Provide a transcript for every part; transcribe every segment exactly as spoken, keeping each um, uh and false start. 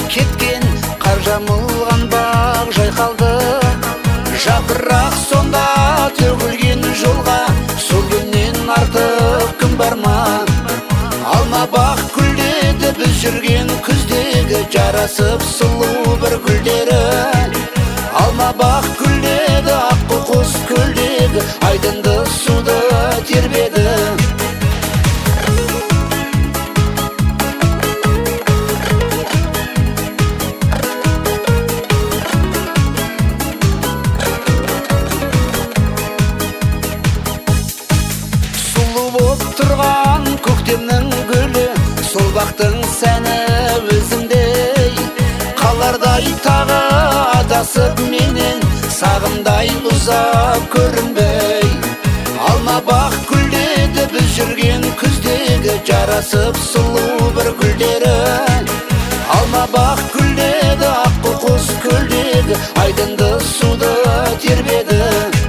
кеткен, қар жамылған бақ жайқалды. Жапырақ сонда төгілген жолға, сол күннен артық күн бар ма? Алма бақ гүлдеді біз жүрген күздегі, жарасып сұлу бір гүлдері. Алма бақ гүлдеді аққу құс көлдегі, айдынды суды тербеді. Тұрған көктемнің гүлі, сол бақтың сәні өзіңдей. Қалардай тағы адасып менен, сағымдай ұзап көрінбей. Алма бақ гүлдеді біз жүрген күздегі, жарасып сұлу бір гүлдері. Алма бақ гүлдеді аққу құс көлдегі, айдынды суды тербеді.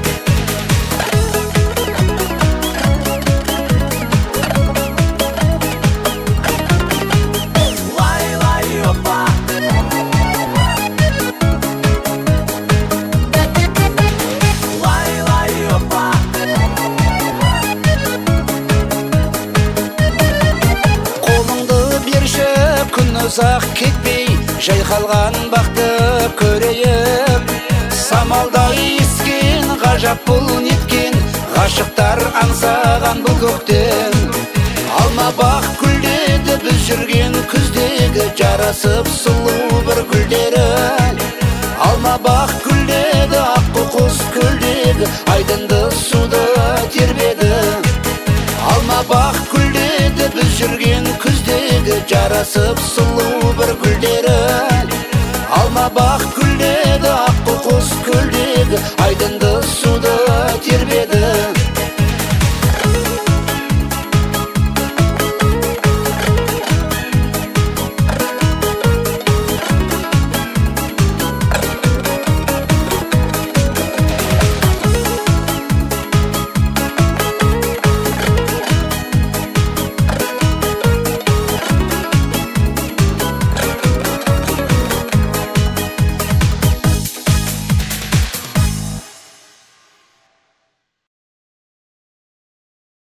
Ұзақ кетпей, жайқалған бақты көрейік. Самалдай ескен, ғажап бұл неткен, ғашықтар аңсаған бұл көктем. Алма бақ гүлдеді біз жүрген күздегі, жарасып сұлу бір гүлдері. Алма бақ гүлдеді аққу құс көлдегі, айдынды суды тербеді. Алма бақ гүлдеді біз жүрген күздегі, жарасып сұлу бір гүлдері. Алма бақ гүлдеді аққу құс көлдегі.